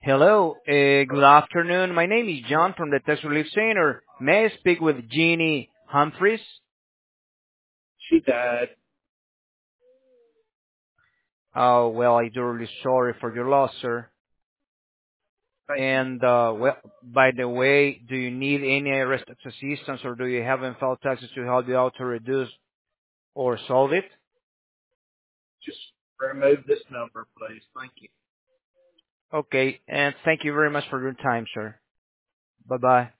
Hello, good afternoon. My name is John from the Tax Relief Center. May I speak with Jeannie Humphreys? She died. Oh, well, I'm really sorry for your loss, sir. Thank you. And, well, by the way, do you need any arrest assistance or do you have in file taxes to help you out to reduce or solve it? Just remove this number, please. Thank you. Okay, and thank you very much for your time, sir. Bye-bye.